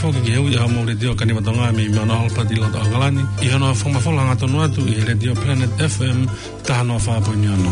foki ki heu ia mo le dio kani matonga mi mana hol pati lo tagalani ia no foma fola ngatono atu i le dio Planet FM tano fa ponyono.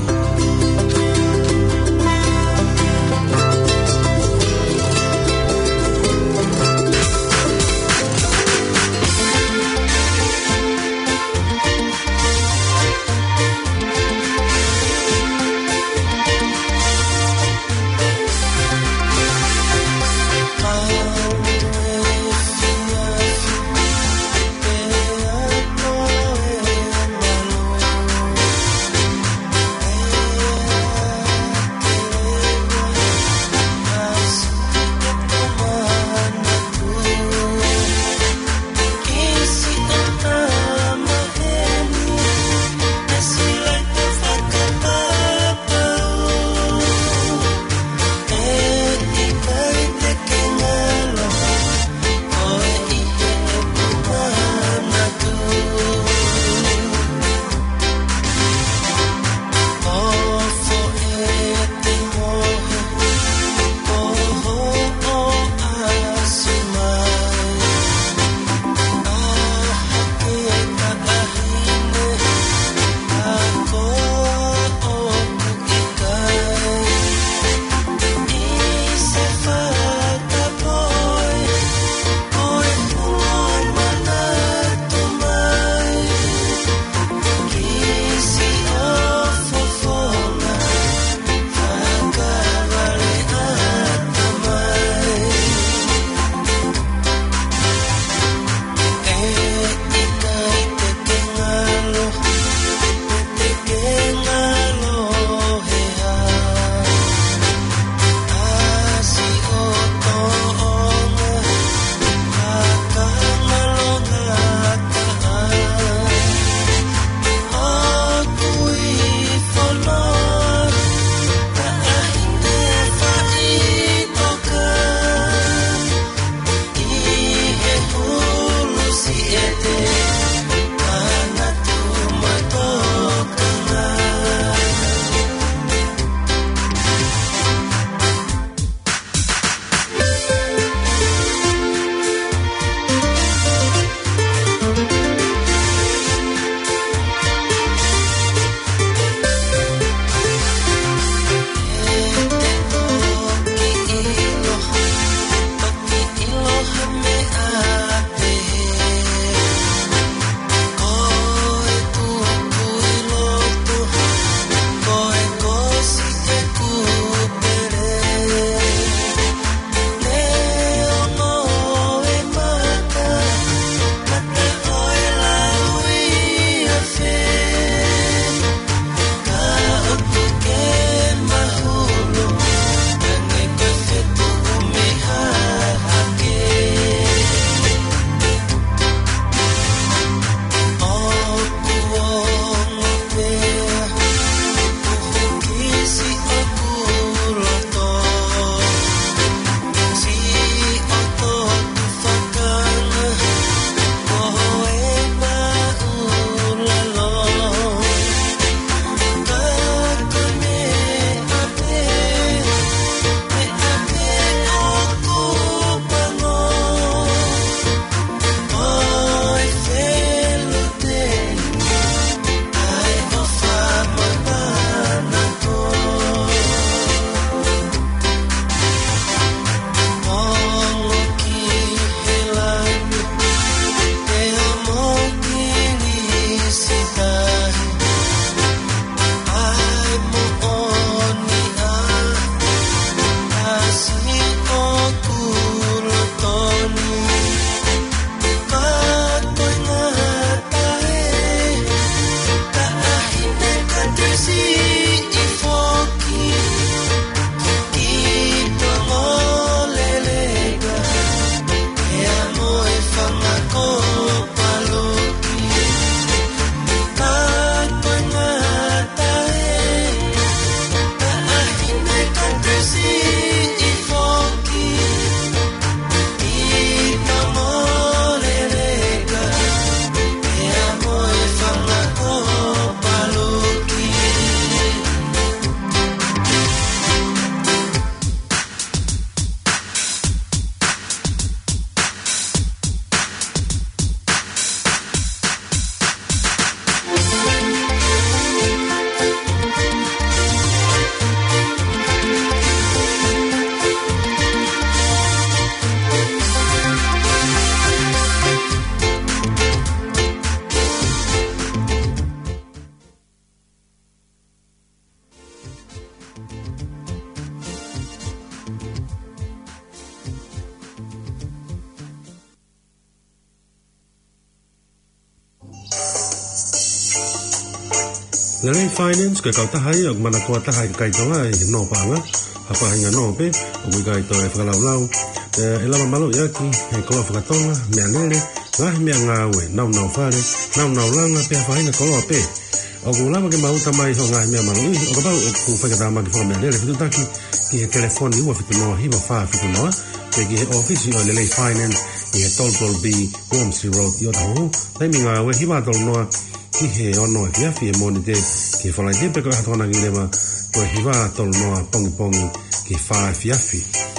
Ngalei finance ke kau tahai ok mana kau tahai kai tonga no panga apa hanya no pe ok kai to e falalau ela malo yaki e ko fakatonga me anele ngai me ngawe nau fare nau langa pe fa hina ko pe ok lama ke mau tamai ho ngai me malo i ok ba ku fa ka dama ke fa me anele fitu taki ki telefoni wa fitu no hi ba fa fitu no ke ki office o Ngalei finance i tol bi Wormsey Road yo tau dai mi ngawe hi ba tol no ki he ono ia fi monite ki fala de pe ko hatona ngi lema ko hiva tol no pong ki fa fi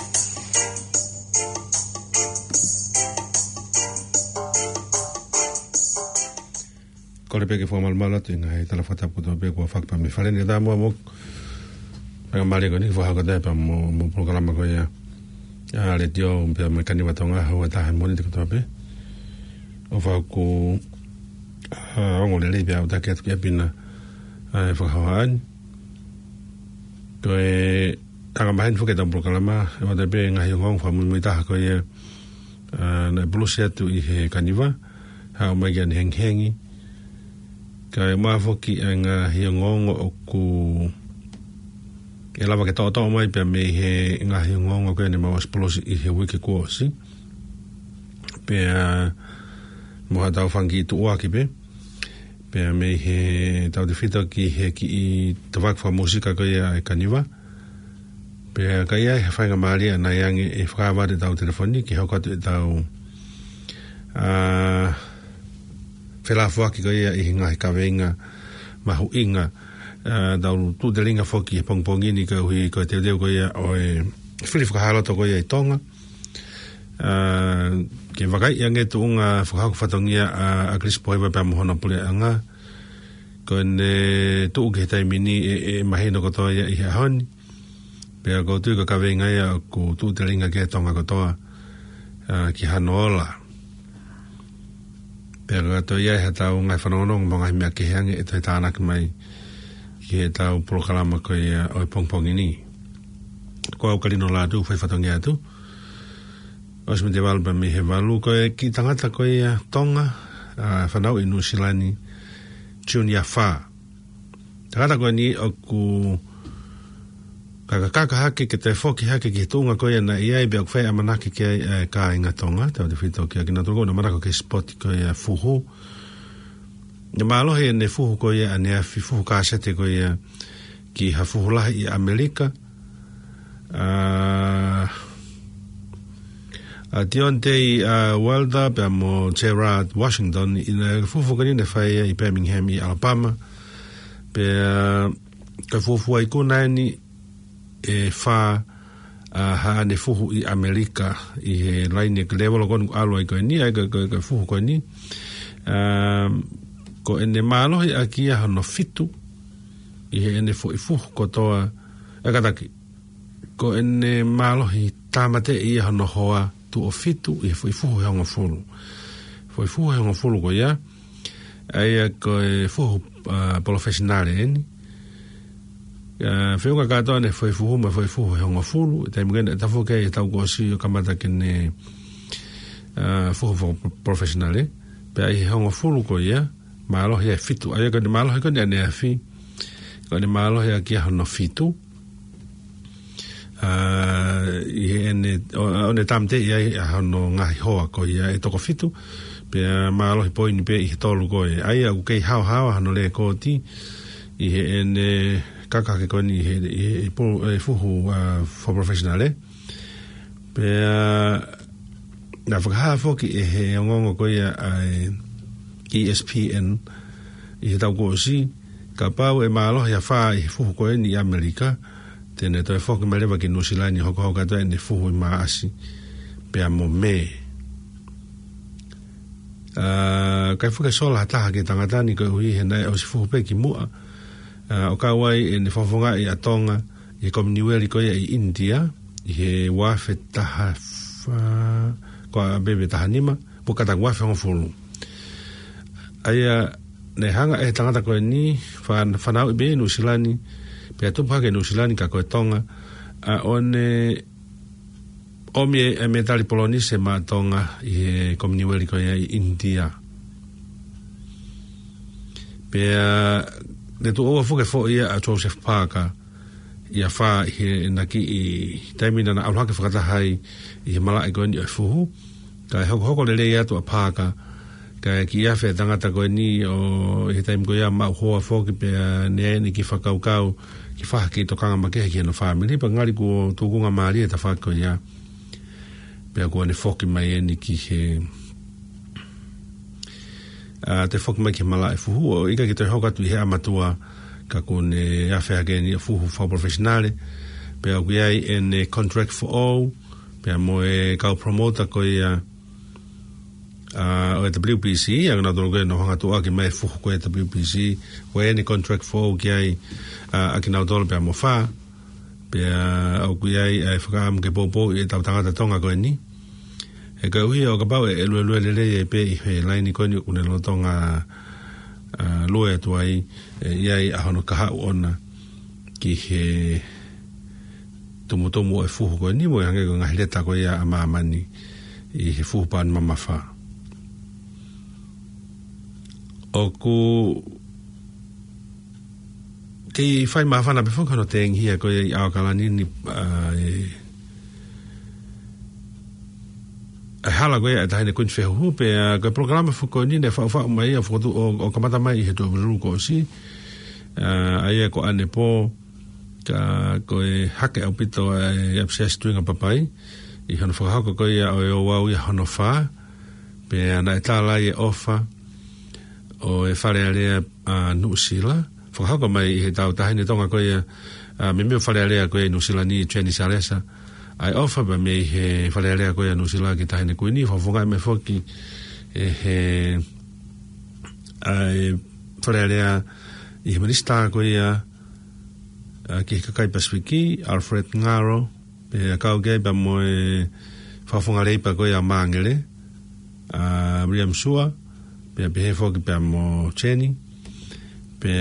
ko le pe ke formal mala tinga he tala fata puto pe ko fak pa mi fale ne da mo pa mali ko ni fa ko da pa mo programa ko ya le dio un pe mekani batonga ho ta monite ko to pe o fa ko ongo le bia o taket ke pina ai fa hawan to e tanga mahin fuke tam programa o de be nga yong fa mun mita ko ye na blusia tu I he kaniva ha ma gen hengi ka ma foki nga yong o ku ela va ke to mai pe me he nga yong ko ne ma splosi I he wiki ko si pe mo ha tau fangi tu wa ki be pe me he tau de fito ki he ki te vak fa musika ko ia kaniva pe ka ia he fa mali na yang e fra va de tau telefoni ki ho ka tau fela fo ki ko ia I nga ka venga ma hu inga tau tu de linga fo ki pong ni ko hui ko te de ko ia o e fili fa halo to ko ia tonga ke vakai yang e tu unga whakako whatongia a Chris Poiva pa mohona pule anga ko ne tu ke tai mini e mahino ko toa I hahoni pe a ko tu ka kawe ngai ko tu te ringa ke tonga ko toa ki hanola pe a to ia he tau ngai whanonong mo ngai mea ke hange e toi tānak mai ki he tau programa ko ia oi pong ini ko au kalino la tu whai whatongia tu os me te valpa me he valu ko e ki tangata ko e tonga whanau I Nusilani Junior Fa tangata ko ni o ku kaka hake ke te whoki hake ki tunga ko e na iai bea kwhai amanaki ke ka inga tonga tau te whito ki a kina tonga na marako ke spot ko e fuhu na maalohe ne fuhu ko e ane afi fuhu ka sete ko e ki ha fuhu lahi I Amerika Deontay Wilder pe mo Gerard Washington ina fufu kani ne fai I Birmingham I Alabama pe ka fufu ai kuna ni e fa ha ne fufu I Amerika I he line ke level kon alo ai ko ni ai ka fufu ko ni ko ene malo I aki ha no fitu I he ene fufu ko toa akataki ko ene malo I tamate I ha no hoa tu o fitu I foi fuhu he ngafulu foi fuhu he ngafulu ko ia ai ko fuhu professionale eni feu ka to ne foi fuhu ma foi fuhu he ngafulu te mgen ta fo ke ta ko si kamata ke ne fuhu professionale pe ai he ngafulu ko ia malo he fitu ai ko malo he ko ne afi ko ne malo he ki ha no fitu ene one tamte ia no ngai hoa ko ia e toko fitu pe malo hi poini pe I tolu ko ai au kei hao no le ko ti I ene kaka ke ko ni he fuhu for professionale pe na whakaha foki e he ngongo ko ia ESPN I he tau ko si ka pau e malo hi a wha I fuhu ko ni Amerika tene toi foki malewa ki Nusilani hoko to ene fuhu I maasi pe a mo me kai fuka sola hataha ki tangatani ko hui he nai au si fuhu pe ki mua o ka wai ene fofonga I atonga I komniweli ko ia I India I he wafe taha ko a bebe taha nima puka ta wafe ngofulu aia ne hanga e tangata ko ni whanau I be Nusilani pe tu pa ke Nusilani ka ko tonga a one omi e metali polonise ma tonga I komniweli ko ia I India pe le tu o fo ke fo ia a Joseph Parker ia fa he na ki I taimina na aula ke whakata hai I mala e koe ni o fuhu ka hoko le ia tu a Parker ka ki ia whe tangata koe ni o he taim koe ia mau hoa fo ki pe ne ni ki whakaukau ki whaha ki tokanga makehe ki no family pa ngari ko tukunga maari e ta wha koe ia pe koe ne whoki mai e ni ki he te whoki mai ki mala e fuhu o ika ki te hokatu I he amatua ka kone awhea geni a fuhu whau professionale pe au kiai en contract for all pe a moe kau promoter ko ia o e WPC ang na dono koe no hanga tua ki mai fuhu ko e WPC o e contract for all kiai a ki nau dono pe a mo wha pe au kiai e whakaam ke popo I tau tangata tonga koe ni e ka uhi o ka pau e lue lele e pe I he laini koe ni une lo tonga loe tu ai iai ahono kahau ona ki he tomo e fuhu koe ni mo hange ko ngahileta koe ia amamani I he fuhu paan mamafa o ku kei whai mawhana pe whakano te inghia koe I awakalani ni hala koe e tahine kuñ whehu pe koe programa whuko ni ne whau mai a whukotu o kamata mai I he tō viru ko si aia ko ane po ka koe hake au pito e abscess tuinga papai I hono whakahoko koe ia o e o wau I hono wha pe ana e tāla I e ofa o e whare alea Nusila whakahoko mai I he tau tahine tonga koe ia me meo whare alea koe Nusila ni Jenny Salesa ai ofa ba me he whalearea koe anu sila ki tahine koe ni whawhongai me whoki he ai whalearea I he minista koe ia ki Kakai Pasifiki Alfred Ngaro pe kau gei ba moe whawhongarei pa koe a Mangere William Sua pe he whoki pe mo Jenny pe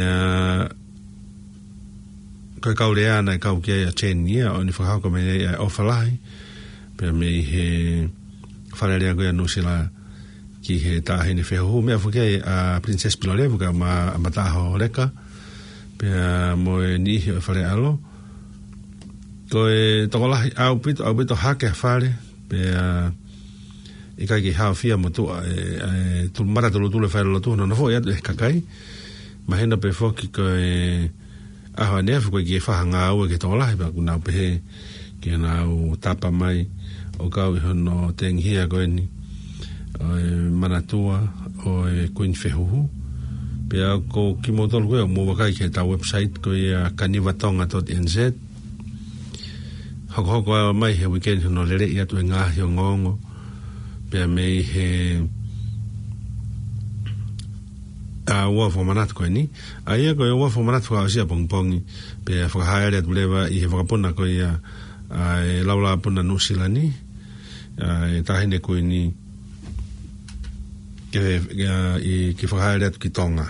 koe kau rea na kau kia Jenny o ni whakauka me e ofalai pe me he wharerea koe anu sila ki he tāhine whehu mea whakei a Princess Pilorevu ka mataho reka pe mo e nihi o whare alo koe tokolahi au pito hake whare pe I kai ki hao fia mo tua mara tulu whaere lo tuho na fo iatu e kakai mahena pe whoki koe aho nefu koe ki e whahanga au e ke tōlahi pa kunau pehe ki nau tapa mai o kau I hono te ngihia koe ni o e manatua o e Queen Whehuhu pe au ko ki motolu koe o mua wakai ke ta website koe a kanivatonga.nz hoko mai he weekend hono lere I atu e ngahi o ngongo pe a mei he ua whamanatu koe ni a ia koe ua whamanatu whakaosia pongpongi pe whakahaere atu lewa I he whakapuna koe ia e laula puna Nusila ni e tahine koe ni ki whakahaere atu ki Tonga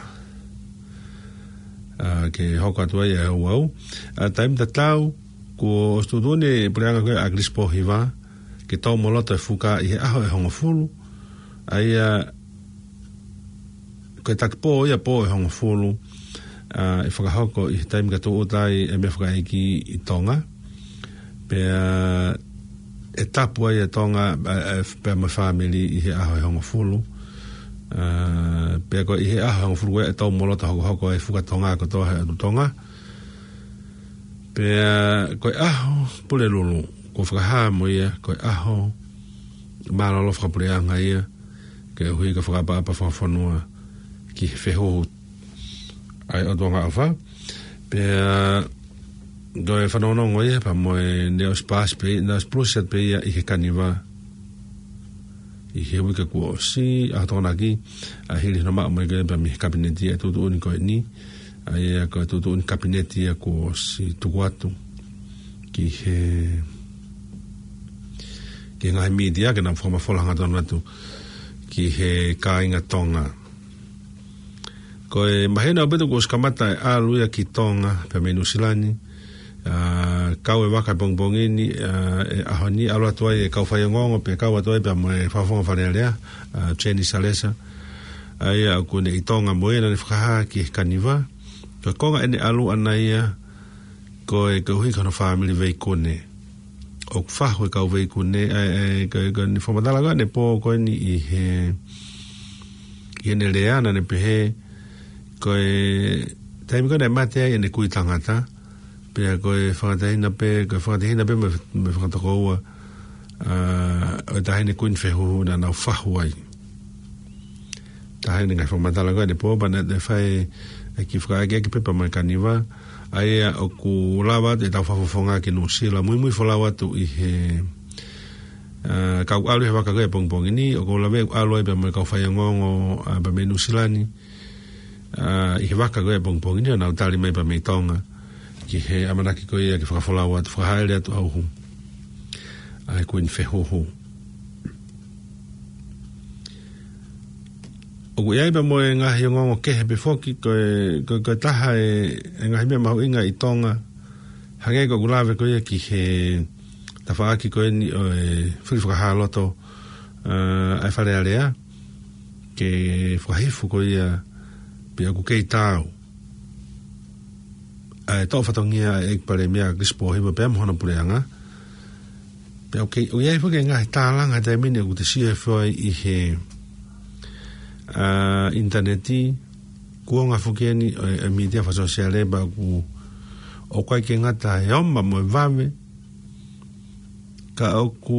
ke hoko atu ai e au taim tatau ko ostudune preanga koe a Grispo Hiva ke tau molota e fuka I he aho e hongofulu a ia koe takipo ia po e hongo fulu e whakahoko I taim ka tō otai e me whakaiki I Tonga pe e tapu ai e Tonga pe a my family I he aho e hongo fulu pe ko I he aho e hongo fulu e tau molota hoko e whuka Tonga ko tohe atu Tonga pe koe aho pule lulu ko whakaha mo ia koe aho malolo whakapureanga ia ke hui ka whakapapa whawhanua ki wheho ai o tonga awha pe doe whanonongo ia pa moe neos pas pe neos plusiat pe ia I he kaniwa I he wika kua si a tona ki a hili no maa moe pa mi kabineti a tutu uni koe ni a ia koe tutu uni kabineti a kua si tuku atu ki he ngai media ke na whamawholanga tonu atu ki he kāinga Tonga koe mahena o beto ko skamata e aluia ki Tonga pe me Nusilani kau e waka bongbongini e ahoni alu atuai e kau whaiongongo pe kau atuai pe moe whawhonga wharearea Jenny Salesa ai au kone I Tonga moe na ni whakaha ki kaniwa Ka konga ene alu anaia koe hui kono family vei kone. O whahu e kau vei kone koe ni whamatalaga ne pō koe ni i ne leana ne pehe koe taimi koe ne matea i ne kui tangata pea koe whakatahina pe me whakatakoua o tahine kuin whehu na nau whahu ai. Tahine ngai whamatalaga ne pō pana te whai ki whakaake ki pepa mai kaniwa ai o ku lawa te tau whafofonga ki no sila mui whalawa tu i he kau alu he waka koe pongpongi ni o ko lawe alu e pa mai kau whayangongo pa me nusilani i he waka koe pongpongi ni o nau tali mai pa me tonga ki he amanaki koe ki whakafolawa tu whakahaere atu auhu ai kuin whehoho o ku iai pa moe ngahi o ngongo kehe pe foki koe taha e ngahi mea mahu inga i tonga hange ko kulawe koe ki he tawhaaki koe ni o whiri whakahaloto ai whare alea ke whakahifu koe pe aku kei tau ai tau whatongia e pare mea grispo hiwa pe amhona pureanga pe o iai whake ngahi tālanga te mine ku te sia whai i he interneti kuonga fukeni media fa sociale ba ku o kai ke ngata e oma mo vame ka o ku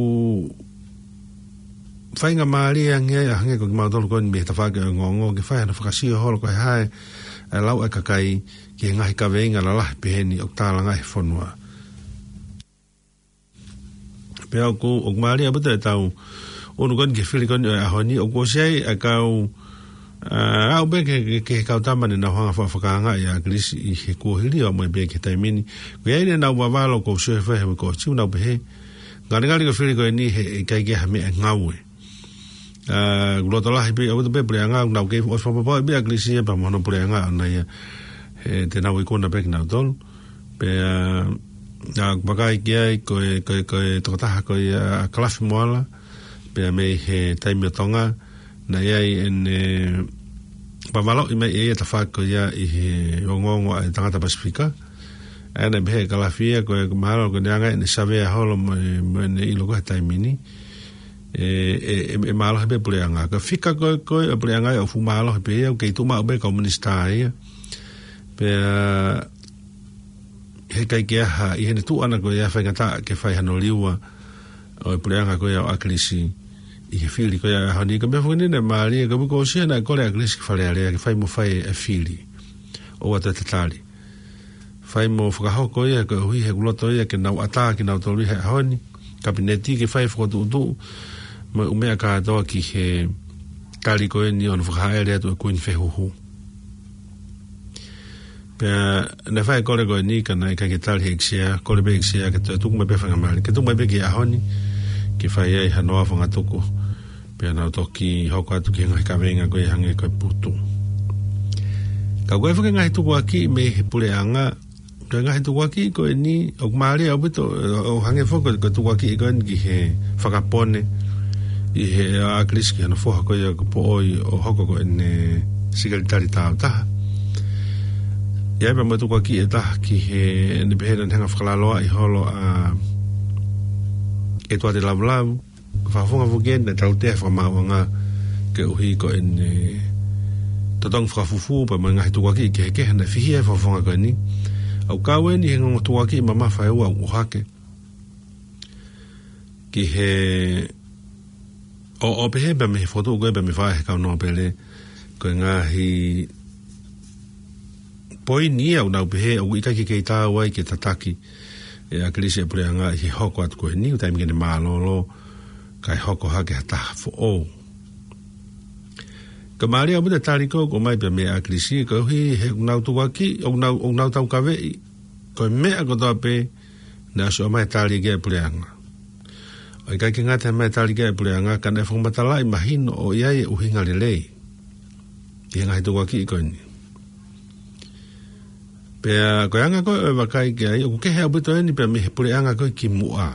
fainga maria nge ko ma dol ko me ta fa ke ngongo ke fa na fa si hol ko hai e lau e kakai ke ngai ka venga la peheni o tala ngai fonwa pe o ku o maria bota tau onu kon ke fili kon a honi o ko sei a kau au be ke kau tamane na hanga whakanga ia grisi i he kuhiri o mai be ke taimini ko ia ina wa walo ko se fe ko tiu na be ngari ko fili ko ni he kai ke hame ngawe glotola be o be preanga na ke o so pa be grisi pa mono preanga na ia te na ko na be na dol pe bagai ke ko to ta ko ia klaf moala pe me he taimi tonga na ia en pamalo i me ia ta fa ko ia i ongongo a tangata Pasifika ana be kalafia ko malo ko nanga ni sabe holo me i logo taimini malo be puleanga ka fika ko puleanga o fu malo be ke tu ma be komunista ia pe he kai ke ha i ne tu ana ko ia fa ngata ke fa hano liwa o puleanga ko ia aklisi i he fili ko ia hani ka me funi ne mali ka ko sia na ko le aklisi fa le ke fa mo fa e fili o ata tatali fai mo whakaho ko ia ko hui he guloto ia ke nau ata ki nau tolu he honi kabineti ke fai whakatu ma umea ka atoa ki he tali ko ni on whakahaere atu e kuin whehuhu pea na fai kore ko ni ka nai ka ke tali he iksia kore be iksia ke tuku me pe whangamari ke tuku me be ki ahoni ke fai ai hanoa whangatuku pea nau toki hoko atu ki ngai ka venga ko i hange ko i putu ka koe whake ngai tuku aki me he pureanga ka ngai tuku aki ko ni o maari au bito o hange foko ko tuku aki ko ni ki he whakapone i he akriski hana foha ko ia ko po oi o hoko ko ene sigaritari tau taha ia ipa mo tuku aki e taha ki he ne beheran henga whakalaloa i holo a e toa te lavulavu whafonga fukien na tau te whakamawanga ke uhi ko ene tatong whakafufu pa mga ngahi tuku aki ke heke hana whihia whafonga ko ni au kawe ni he ngongo tuku aki mama whaeua uhake ki he o pehe ba me foto ko ba me fa ka no pele ko ngahi poi ni au na pehe o ika ki ta wai ke tataki e a krisi pre nga hi hoko at ko ni utai ngene malolo kai hoko ha ke ta fo o ka mari abu de tariko ko mai pe me a krisi ko hi he na tu ki o na tau ka ve ko me a ko ta pe na so mai tari ke pre nga o kai ki ngata mai tari ke pre nga ka ne fo matala imagino o ia e uhinga lelei ki nga tu ki ko ni pe ko anga ko va kai ke ai o ke he abu to ni pe me pre nga ko ki mua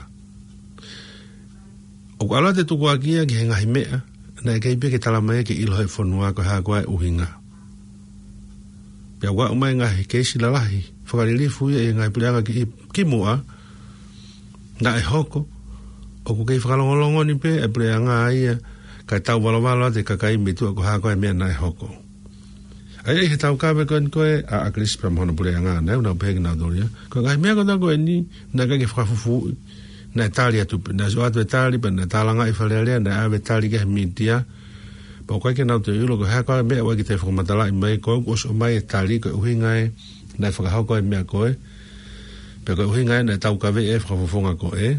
o ala te tu ki ki nga himea na kai pe ke tala mai ke ilo he fonua ko ha ko uhinga Pea wa umai ngahi keisi lalahi. Whakarilifu ia ngai puleanga ki mua. Nga e hoko. O ku kei whakalongolongo ni pe e puleanga ia. Kai tau walawala te kakai mitu ako hako e mea na e hoko. Ai he tau kawe koe a akrisi pa mhono puleanga nau nau pehegi nau doria. Ko ngai mea kona koe ni na kai ke whakafufu na tali atu na so atu tali pa na talanga I whalealea na ave tali ke mitia. Pa koe ke nau te ulo ko hako e mea waki te whakamatala I mai koe os o mai e tali koe uhinga e na whakahoko e mea koe. Pe koe uhinga e na tau kawe e whakafufunga koe.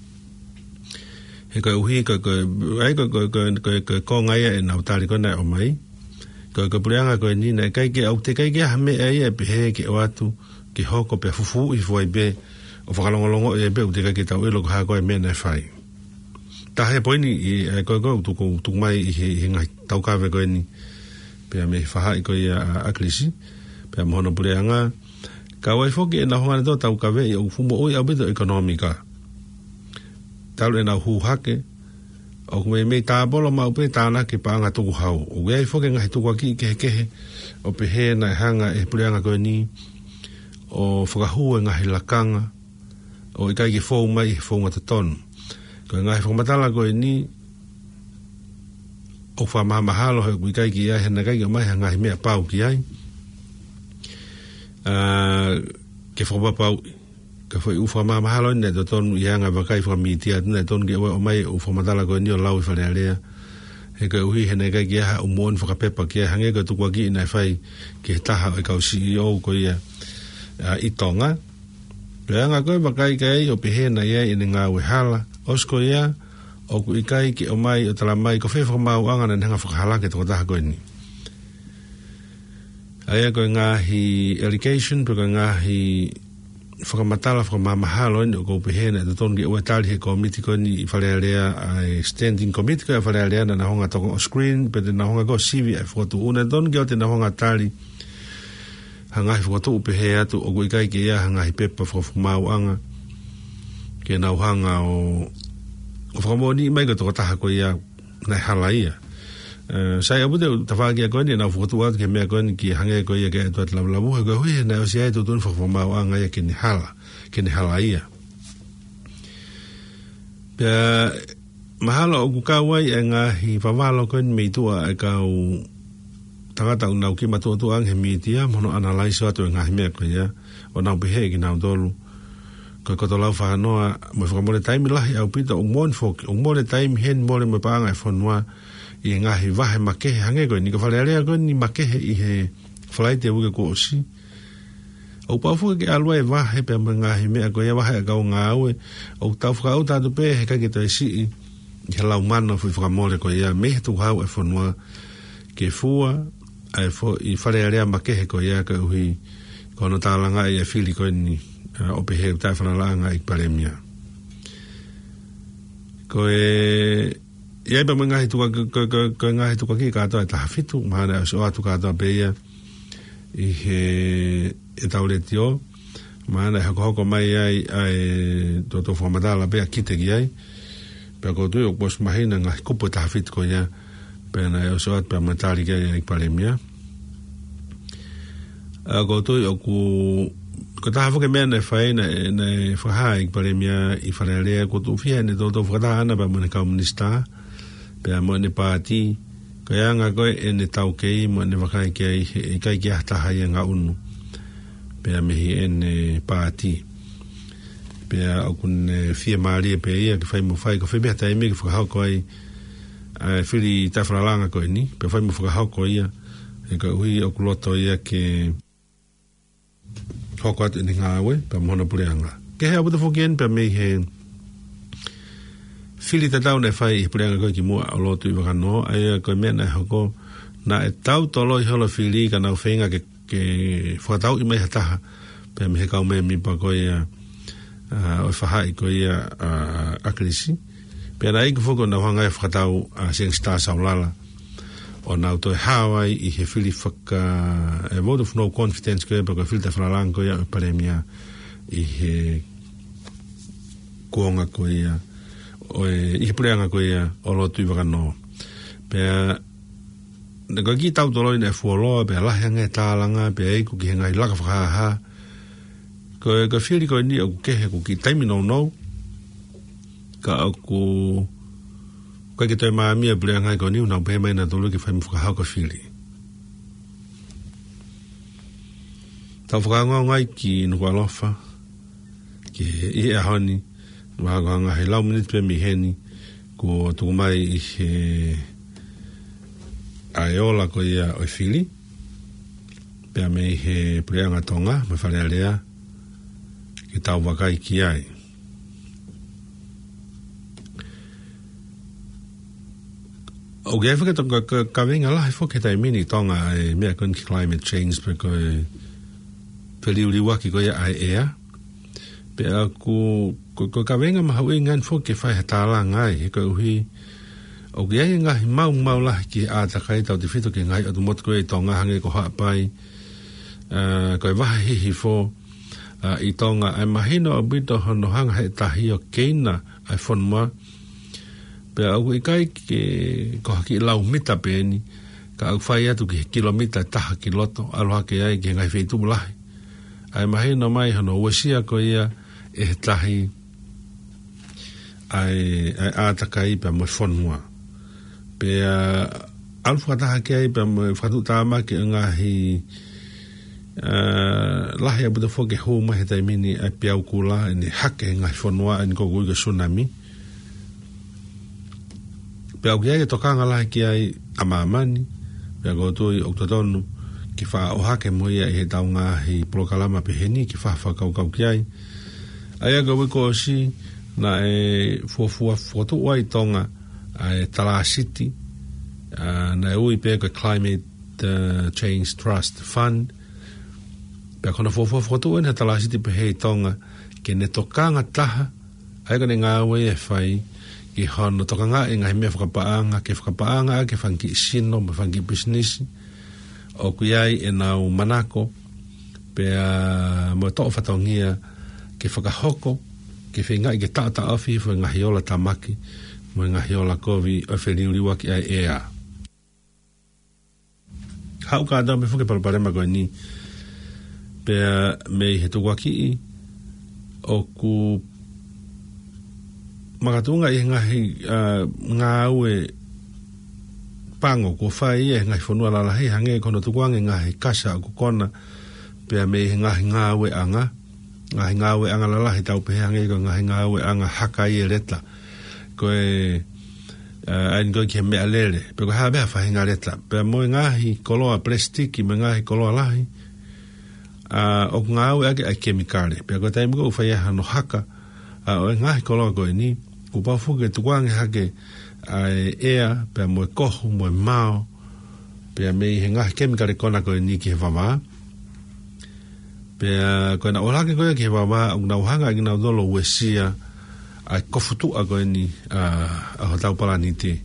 He koe uhi koe ngai e nau tali koe na o mai. Koe pureanga koe ni na kai ke au te kai ke hame e pehe ke o atu ke hoko pe fufu I fuai be o whakalongolongo e be u te kai ke tau e loko hako e mea na whai. Ta he poini I koe tuku mai I ngai tau kawe koe ni pe me whaha I koe a akrisi pe mohono pureanga ka wai foki e na hongane tō tau kawe I au fumo oi au beto ekonomika. Tau e na hu hake o kume mei tāpolo mau pe tāna ke paanga tuku hau. O wei foke ngahi tuku aki kehe o pehe na hanga e pureanga koe ni o whakahu e ngahi lakanga o ikai ke fōu mai he fōu ngata tonu. Koe ngahi whakamatala koe ni o whamahalo he ikai ki ai hena kai ke mai ngahi mea pau ki ai. Ke whakapapau ka foi ufa mahalo ne do ton yanga vakai fra mitia ne ton ge o mai ufa matala ko ni o lau fa le he ka uhi hene ka ge ha umon fa pepa ke hange ka tu kwa gi na fai ke taha e ka CEO ko ia I tonga leanga ko vakai kai o pehe na ia ine nga we hala osko ia o ku ikai ki o mai o tala mai ko fe fa mau anga na nga fa hala ke to taha ko ni aya ko nga hi education ko nga hi whakamatala whakamamahalo ni o ko pehena e tonu ki ua tali he komiti ko ni whalealea ai standing committee ko e whalealea na honga toko o screen pe te na honga ko sivi ai whakatu una tonu ki o te na honga tali hangahi whakatu upehe atu o kuikai ki ia hangahi pepa whakafumau anga ke na uhanga o whakamoni mai ko toko taha ko ia nai hala ia sai abu te tawhaki a koe ni na whakatu atu ke mea koe ni ki hange koe ia ke atu atu labu he koe hui na o si ai tutun whakafumau anga ia ke ni hala ia pia mahalo o kukawai e ngahi whawalo koe ni meitua e kau tangata unau ki matu atu ang he mitia mono analaiso atu e ngahi mea koe ia o nau pihe ki nau tolu koe koto lau whanoa mo whakamole taimi lahi au pita o mole taimi hen mole me paanga e whanua I ngahi wahe makehe hange koe ni ka whalearea koe ni makehe I he whalaite uke ko osi o paufuka ke alua e wahe pe ngahi mea koe wahe a kau ngā aue o tau whakau tātu pe he kai ke toi si I he lau mana fui whakamore koe ia mehe tu hau e whanua ke fua I whalearea makehe koe ia ka uhi kono tālanga I a whili koe ni o pehe tai whanalanga I paremia koe Ia ipa ngahi tuka ngahi tuka ki katoa e taha fitu mahana so atu katoa pe ia I he e taureti o mahana e hoko mai ai toto whamatala pe a kite ki ai pe a koutu o pos mahina ngahi kupo e taha fitu ko ia pe na e so atu pe a matari ki ai paremia a koutu o ko taha whake mea na whai na whaha I paremia I whanarea koutu whia ne toto whakataha ana pa mone kaumunista pea mo ne pāti kaya nga koe e ne tau kei mo ne wakai kei e kai ki ahtaha ia ngā unu pea mihi e ne pāti pea o kune fia maaria pea ia ki whai mo whai ko whai mea taimi ki whakahau koe whiri tawhanalanga koe ni pea whai mo whakahau koe ia e koe hui o kuloto ia ke hoko atu ni ngā awe pea mohona pureanga ke hea puta whokien pea mihi he Whiri te tau nei whai I pureanga koe ki mua o lotu I wakano ai koe mea nei hoko na e tau tolo I holo whiri ka nau whenga ke whakatau I mai hataha pia me he kau mea mipa koe o whahai koe akrisi pia na iku whoko na whangai whakatau siang star saulala o nau toi Hawaii I he whiri whaka a vote of no confidence koe pa koe whiri te whanalang koe o paremia I he kuonga koe o I pureanga koe o lotu I wakano pea ne ko ki tau tolo ne fuolo pe la hanga talanga pe ku ki ngai la ka ha ko fili ko ni ku ke ku ki taimi no ka ku ko ki te ma mi ble ngai ko ni na pe mai na tolo ki fa mu ka ha ko fili tau fa ngai ki no lofa ki e honi wa nga he lau minute pe mi heni ko tu mai aiola ko ia o fili pe me he preanga tonga me fale alea ki tau wakai ki ai o gefa ke tonga ka venga la fo ke tai mini tonga e me kon climate change pe ko peli waki ko ia ai ea pe aku ko ka venga ma hau ngan fo ke fai hatala ngai ko hi o ge nga mau la ki a ta kai tau te fito ke ngai atu mot ko e tonga hange ko ha pai ko va hi fo i tonga ai mahino bito hono hanga he tahi o keina ai fon ma pe au i kai ke ko ki lau mita pe ni ka au fai atu ki kilomita taha kiloto aloha ke ai ke ngai feitu mulai ai mahino mai hono wesia ko ia e tahi ai atakai pe mo fonua pe alfa ta ke ai pe mo fatu tama ke ngahi la ya bu fo ke ho ma heta mini a pe au kula ni hake ngai fonua en ko go tsunami pe au ke to kanga la ke ai amamani pe go to oktodonu ki fa o hake mo ia he taunga hi prokalama pe heni ki fa kau ke ai ai go ko si na e foto wai tonga ai Tala City na ui pe ko Climate Change Trust Fund pe kono foto na Tala City pe hei tonga ke ne tokanga taha ai ko nga we e fai ki hono tokanga e ngai me whakapaanga ke whanki sino me whanki business o kuiai e nau manako pe mo to fatongia ke whakahoko ke whenga i ke tata awhi fo ngahi ola tamaki mo ngahi ola kovi o wheliuri waki ai ea hau ka adau me fuke palparema koe ni pe me he tu waki i o ku magatunga i ngahi ngā ue pango ko whai e ngahi whanua lalahi hange kono tukuange ngahi kasa ko kona pe me ngahi ngā ue anga ngahi ngawe anga lalahi tau pehange ko ngahi ngawe anga haka i reta ko e ain ko ke me alele pe ko habe fa hinga reta pe mo ngahi koloa plastiki me ngahi koloa lahi o ngawe ake a kemikale pe ko tai mo fa ya no haka o ngahi koloa ko ni ku pa fu ke tuange hake ai ea pe mo ko mo mao pe me ngahi kemikale kona ko ni ki va pe ko na ola ke ko ke baba una hanga ki na dolo wesia ai kofutu a ko ni a hotel palanite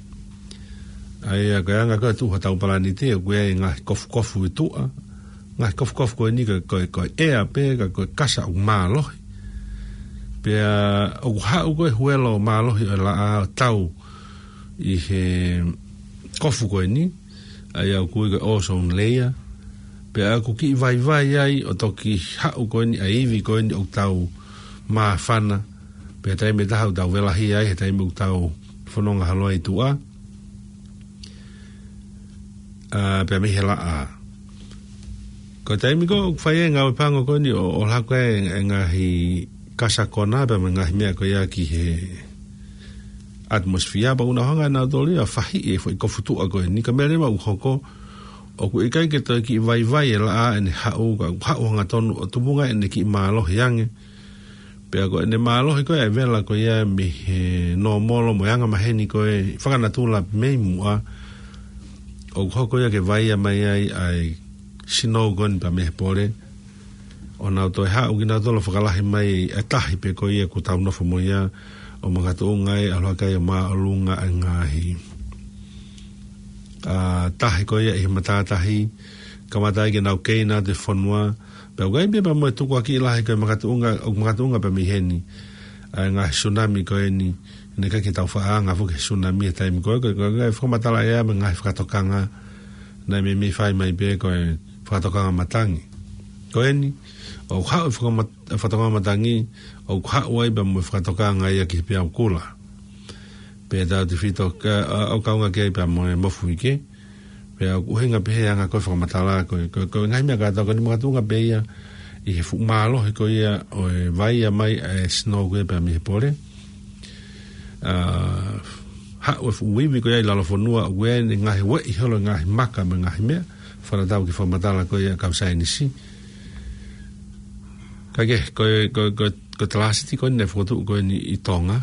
ai ko anga ko tu hotel palanite ko e nga kofu tu nga kofu ko ni ko e a pe ko kasa u malo pe o ha ko huelo malo la tau i he kofu ko ni ai ko ozone layer pe aku ki vai ai o toki hau ko ni aivi ko ni o tau ma fana pe tai me tau vela hi ai tai me tau fononga haloi tua pe me hela ko tai me ko fai nga pango ko ni o la ko nga hi kasa kona pe nga me ko ya ki he atmosphere ba una hanga na doli a fahi e foi ko futu ko ni ka mele ma u hoko o ku ikai ke to ki vai la en hau ka nga tonu o tubunga en ki malo yange pe ko en malo ko e vela ko ya mi no molo mo yanga maheni ko e fakana tula me mua o ko ya ke vai mai ai sino gon pa me pore ona to hau gina tolo fakala mai atahi pe ko ye ku tau no fo ya o mga to ngai alo ka ya ma lunga ngahi tahi ko ia i mata tahi kamata ke nau keina de fonua pe gai be mo tu ko ki la ke makatunga pe mi heni nga tsunami ko ni ne ka ki tau fa nga fu ke tsunami tai mi ko ga fo mata la ya nga fa tokanga na me fai mai be ko whakatokanga matangi. Ko eni, o hao whakatokanga matangi, o hao wai ba mo whakatokanga ia ki pia kula. Pe tau te whito au kaunga kei pa mo mofu ike. Pe au uhenga pehe anga koe whakamatala ko ngai mea kata ko ni makatunga pe ia i he whukmalo he ko ia o e vai a mai e snow koe pa mi he pore. Hao e fuiwi ko ia i lalofonua ue ni ngahi we i holo ngahi maka me ngahi mea. Whanatau ki whamatala ko ia kausai nisi. Kage ko talasiti ko ni ne whakotu ko ni i tonga.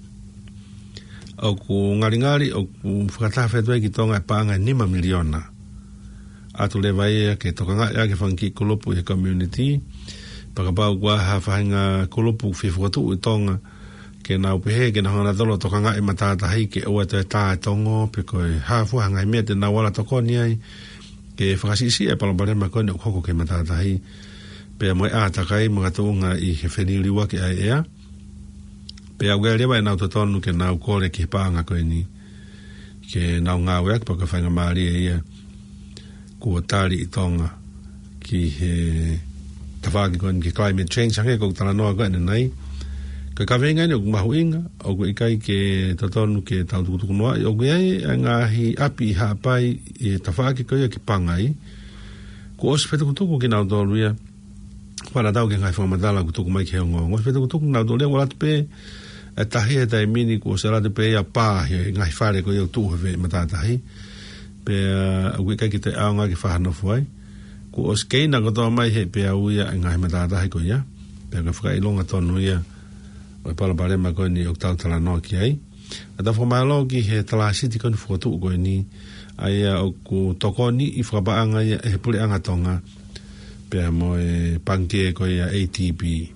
O ku ngari o ku whakataha whetue ki tonga e paanga 5 miliona. Atu le vai ke tokanga ia ke whanki kolopu i community. Pakapau kua hawhainga kolopu whi whakatu i tonga. Ke nau pehe ke na hana tolo tokanga e matatahi ke oa te tā e tongo. Pe koe hafu hanga i mea te na wala tokoni ai. Ke whakasisi e palambare ma koe ne ukoko ke matatahi. Pe moe ātakai mga tuunga i he wheniliwa ke ai ea. Pe au gaya lewa e nau tatonu ke nau kore ki he paanga koe ni. Ke nau ngā weak pa ka whainga maari e ia. Kua tāri i tonga. Ki he tawhaki koe ni ki climate change. Hange kou tala noa koe nei. Ka kawenga ni o kumahu inga. O ku ikai ke tatonu ke tau tukutuku noa. O ku iai ngahi api i haapai i he tawhaki koe ki pangai. Ku osi whetukutuku ki nau tolu ia. Whana tau ke ngai whamatala kutuku mai ke hongo. Ngos whetukutuku nau tolu ia walatu pe. E tahi e tai mini ko se rate pe ia pā he ngai whare ko iau tūhewe matatahi. Pe au ikai ki te aonga ki whahanofu ai. Ko os keina kotoa mai he pe au ia ngai matatahi ko ia. Pe ka whakailonga tonu ia. O e palaparema koe ni o tau tala noa ki ai. A ta whamalo ki he talasiti koe ni whakatu koe ni. Ai o ku tokoni i whakapaanga ia e he pule anga tonga. Pe mo e panke koe ia ATP.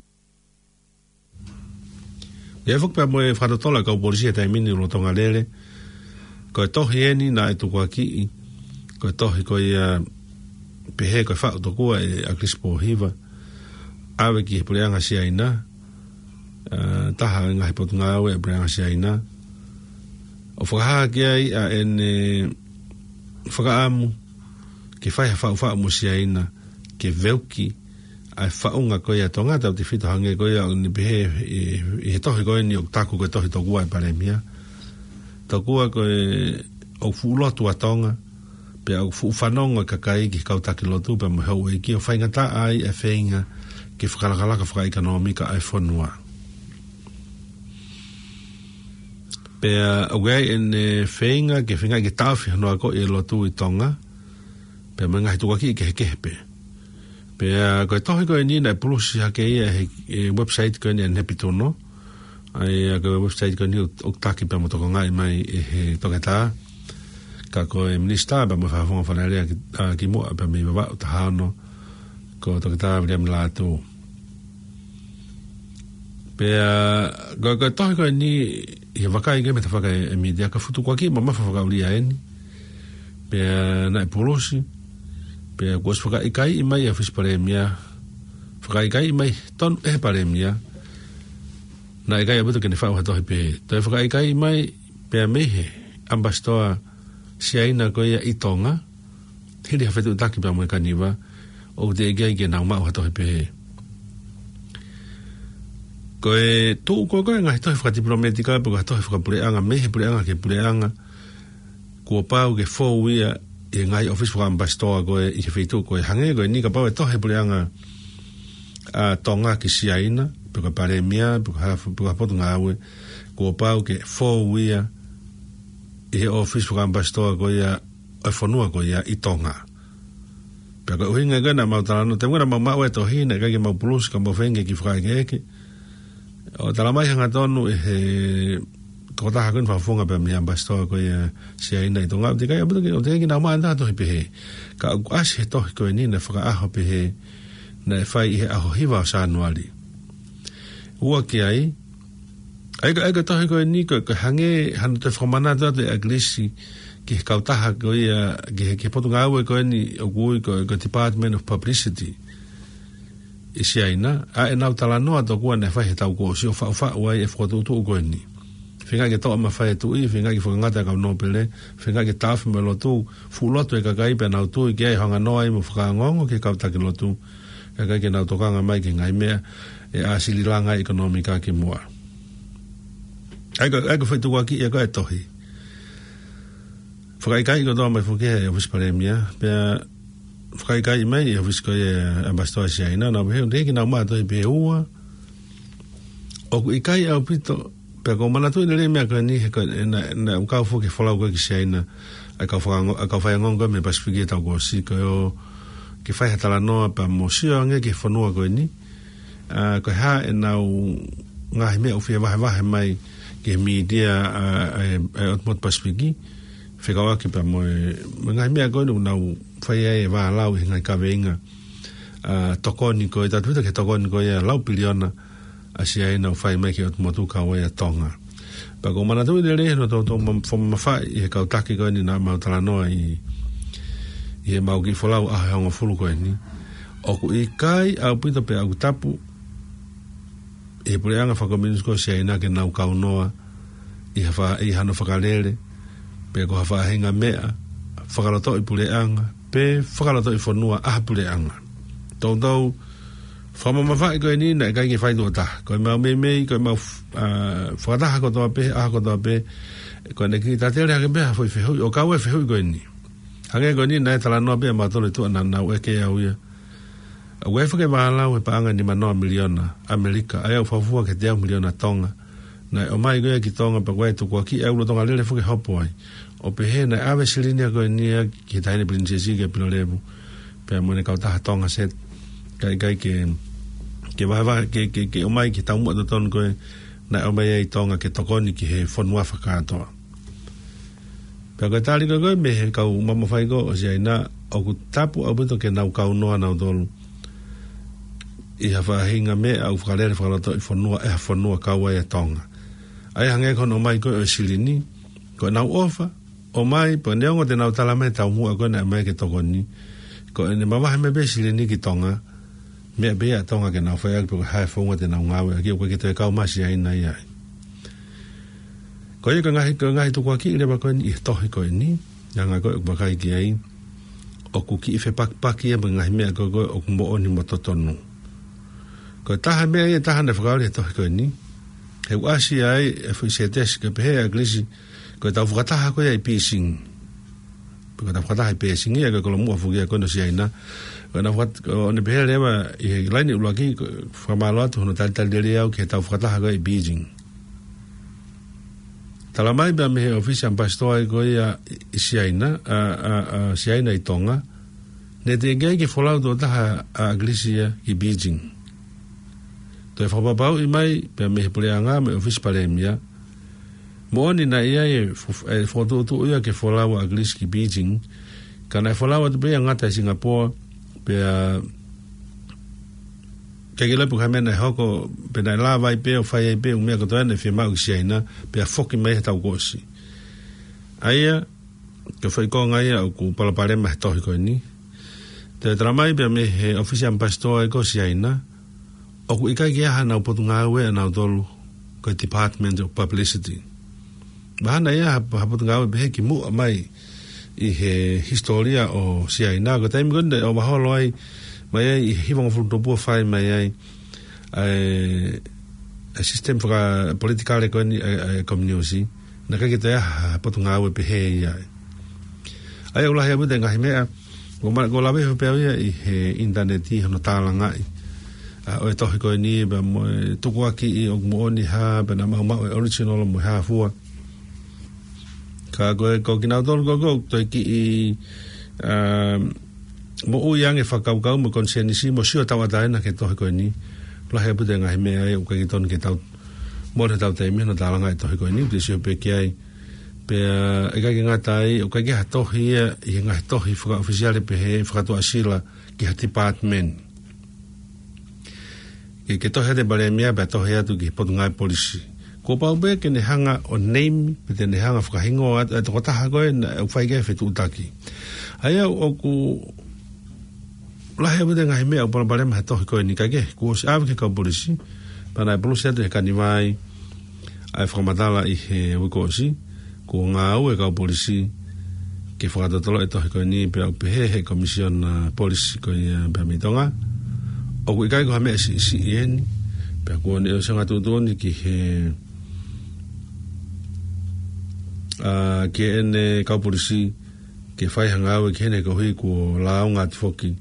Ia fuk pe mo e whakatola kau polisia tai mini lo tonga lele. Ko e tohi eni na e tukua ki. Ko e tohi ko ia pehe ko e whao tokua e a Crispo Hiva. Awe ki he pureanga si aina. Taha ngahi potu ngā awe e pureanga si aina. O whakaha ki ai a ene whakaamu. Ke whaiha whao mo si aina. Ke veuki. Ai whaunga koe a tonga tau te whito hange koe a ni pehe i he tohi koe ni o taku koe tohi tokua e paremia. Tokua koe au fuulotu a tonga pe au fuufanonga kakai ki kautaki lotu pe mo hau e ki o whaingata ai e whainga ki whakalakalaka whakaikanomika ai whanua. Pe au gai ene whainga ki whainga ki tawhi hanoa koe e lotu i tonga pe mga hitu waki ke he kehepe. Pe koe tohi koe ni na pulusi hake ia he website koe ni an hepitono. Ai koe website koe ni o taki pe mo toko ngai mai e he toketa. Ka koe minista pe mo whawhonga whanarea ki mua pe mi wawa o tahano. Ko toketa vria mlato. Pe koe tohi koe ni i he wakai koe me ta whakai e media ka futu kwa ki ma mawhawhaka ulia eni. Pe na pulusi. Pe kos whakaikai i mai a whis paremia. Whakaikai i mai ton e paremia. Na ikai a butu kene whau hatohi pe. Toi whakaikai i mai pe a mehe ambastoa si aina koea i tonga. Hiri hawhetu utaki pa mwe kaniwa. O te ikai ke nau mau hatohi pe. Koe tuu koe ngahi tohi whakatiplometika pe koe tohi whakapureanga mehe pureanga ke pureanga. Kua pau ke fōuia e ngai office wa ambastoa koe i he whitu koe hange koe ni ka pau e tohe pureanga a tonga ki si aina pe koe paremia pe koe hapotu ngā aue kua pau ke fōuia i he office wa ambastoa koe a whanua koe a i tonga pe koe uhinga gana mautalano te mwera mau e tohina kake mau pulusi ka mau whenge ki whakaike eke o talamai hanga tonu e he ko taha kun whawhonga pa mi ambastoa koe si aina i tonga. Te kai abuta o te eki nau maa nā tohi pehe. Ka au asi he tohi koe ni na whakaaho pehe na e whai i he aho hiwa o sānuari. Ua ki ai. Aika tohi koe ni koe hange hana te whamana te aglisi ki he kautaha koe ki he potu ngā ue koe ni o kui koe Department of Publicity i si aina. A e nau talanoa to kua na e whai he tau ko si o whau whau ai e whakatutu koe ni. whinga ke toa mawhai tui, whinga ke whakangata kau nopele, whinga ke tafu me lotu, fulotu e kakai pe nau tui ki ai hanga noa i mo whakangongo ke kau taki lotu, kakai ke nau tokanga mai ke ngai mea, e asililanga ekonomika ke mua. Aiko whaituwa ki e koe tohi. Whakaikai ko toa mai whukea e ofis paremia, pia whakaikai mai e ofis koe e ambastoa siaina, nau peheu teki nau maa tohi pe ua, oku ikai au pito, pia ko manatu ina le mea koe ni, na ukau fuke whalau koe ki siaina, a kau whaingongo me pasifiki e tau kosi, koe o ki whaihatala noa pa mosio ange ki whanua koe ni, koe ha e nau ngahi mea ufia wahe mai ki media e otmot pasifiki, whikawaki pa moe, ngahi mea koe nau whai e waa lau i ngai kawe inga, tokoni koe, tatuita ke tokoni koe e lau piliona, asia e nau whai mai ki otmotu kawe e tonga. Pa ko manatu i le no tau mawhai i he kautaki koe ni nā mautala noa i he mau ki whalau ahe honga fulu koe ni. Oku i kai au pito pe au tapu i he pureanga whakaminus koe sia ina ke nau kau noa i hano whakalele pe ko hawha henga mea whakaloto i pureanga pe whakaloto i whanua aha pureanga. Tau whamamawhai koe ni na e kai ki whaitua taha. Koe mau mei, koe mau whakataha kotoa pe, aha kotoa pe, koe ne ki tatele hake peha fwoi whihui, o kau e whihui koe ni. Hange koe ni na e tala noa pe ma tole tua na nau eke au ia. Au e whake wālau e paanga ni manoa miliona Amerika, ai au whawhua ke te au miliona tonga. Na o mai koe ki tonga pa koe tukua ki au lo tonga lele whake hopo ai. O pe he na awe silinia koe ni ki taine prinsesi ke pilo levu. Pe a mwene kautaha tonga set. Kai ke wawa ke o mai ki tau mua ton koe na o mai ei tonga ke tokoni ki he whanua whakatoa. Pea koe tali koe me he kau mamawhai ko o sia ina o ku tapu au pito ke nau kau noa nau tolu i hawa hinga me au whakalere whakaloto i whanua e whanua kau ai e tonga. Ai hange kon o mai koe o silini koe nau ofa o mai po neongo te nau tala mai tau mua koe na mai ke tokoni koe ne mawahe me be silini ki tonga mea bea tonga ke nau whai ako hae whaunga te nau ngawe aki o koe ke toi kau masi ai nai ai. Koe ka ngahi tukua ki lewa koe ni i tohi koe ni, nga koe o bakai ki ai, o ku ki i whe pakpaki e ngahi mea koe koe o ku mo oni mo totonu. Koe taha mea i e taha ne whakauri e tohi koe ni, he uasi ai e whi se tesi koe pehe a glisi, koe tau whakataha koe ai pising. Koe tau whakataha i pising i a koe kolo mua whukia koe no si ai na, o ne pehe lewa i he laini ulaki whamalo atu hono talitali au ki he tau whakataha koe i Beijing. Tala mai bea me he ofisi ambastoa i koe i siaina, siaina i tonga, ne te ngai ki wholau tō taha a Aglisia i Beijing. Toi whapapau i mai bea me he puleanga me ofisi paremia, mo oni na ia e whotuutu ia ke wholau a Aglisia i Beijing, ka nai wholau atu bea ngata i Singapore, pea kei lepu kai mena hoko pe nai la vai pe o fai pe umea ko toene fi mau siaina pe foki mai tau kosi aia ke foi ko ngai au ku pala pare mai tohi ko ni te tramai pe me he official pastor ko siaina o ku ikai ke ha na potunga we na dolu ko department of publicity bana ia ha potunga we ki mu mai i he historia o siaina ko time gonde o baholo ai mai ai hivang futupu fai mai ai system for political community na ka kita potunga we pe he ai ola he buta ngai mea go la ve pe ai he internet hi no talanga o to ko ni ba mo to ko ki o mo ni ha ba na ma original mo ha fu ka go ki na dol go to ki mo o yang e whakaukau mo konsenisi mo sio tawata na ke tohi koe ni la he puta ngai mea e o kai ton ke tau mo le tau taimi no talanga e tohi koe ni te sio pe ki ai pe e kai ngatai o kai ha tohi e ngai tohi whaka ofisiale pe he whakato asila ki ha department ke tohi de bale mea pe tohi atu ki potu ngai polisi ko pau be ke ne hanga o name pe te ne hanga whakahingo at to taha koe o whai ke whetu utaki aia o ku la he bude ngai mea o pala ma tohi koe ni kage ko se ave ke ka polisi pana polisi atu he kanivai ai whakamatala I he wikosi, ko ngā au e kau polisi, ke whakatatolo e tohi koe ni pia upehe he komision polisi koe pia mitonga, o kui kai ko hame si ieni, pia kua ni o sanga tutuoni ki he ke ene kau polisi, ke whai hanga au e ke hene kohi ko lao ngā tifoki,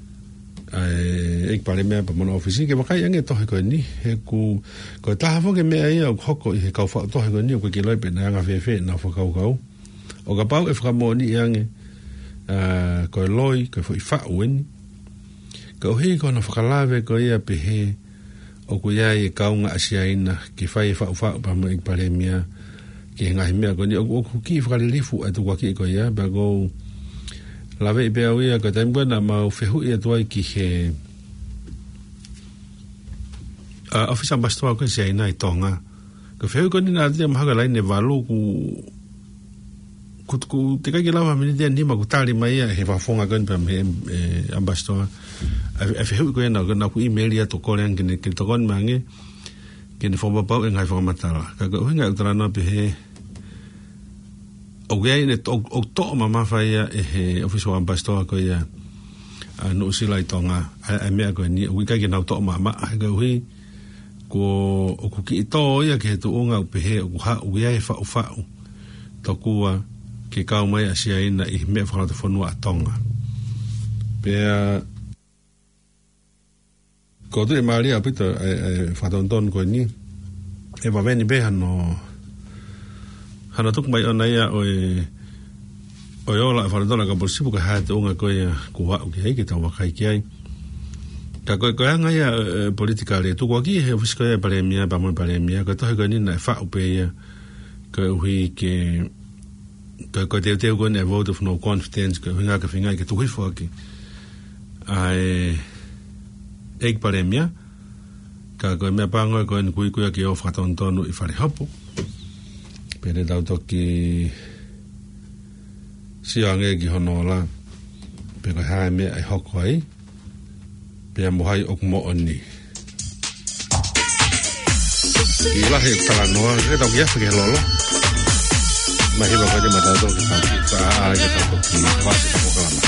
ek pare mea pa mana ofisi ke wakai ange tohe koe ni he ku ko taha fo ke mea ia o hoko I he kau wha tohe koe ni o ke loi pe na anga whewhe na whakau kau o ka pau e whakamo ni ange koe loi koe fo I whau eni ko hei ko na whakalawe koe ia pe he o ku ia I kau ngā asia ina ke whai whau pa mo ek pare mea ke ngahi mea koe ni o ku ki whakalilifu e tu waki koe ia pa ko lawe I pea uia ka taimua na mau whehu ia tuai ki he office ambassador ko se ina I tonga ka whehu ko ni na tia mahaga lai ne walo ku te kai lawa mini dia ni ma ku tali mai he wafonga kon pa me ambassador a whehu ko na ku email ia to ko len ke to kon mange ke ne forma pau ngai forma tala ka ko hinga utra na pe he o gei ne o to mama fai he official ambassador ko ia no si lai tonga a me ko ni o kai na to mama ga hui ko o ku ki to ia ke to unga pe he o ha o ia fa to ku ke ka mai asia ina I me fa to fonua tonga pe ko de maria pito fa don ko ni e va veni be no hana tuk mai ona ia o ola faradona ka bolsipu ka hate unga koe kuwa uki hei ki tau wakai ki ai ka koe hanga ia politikare tuku aki he ofisiko ia paremia pamoi paremia ka tohe koe nina e wha upe ia koe uhi ke koe teo koe ne vote of no confidence koe hinga ka whingai ke tuhifo aki ai eik paremia ka koe mea pangoe koe ni kui ki o whakatontonu I whare hopo pere tau toki si ange ki hono la pe ko hae me ai hoko ai pe mo hai ok mo oni I la he tala noa e tau kia whake lolo ma hiwa koe te matau toki tau ki ka a ke tau toki wasi tako kalama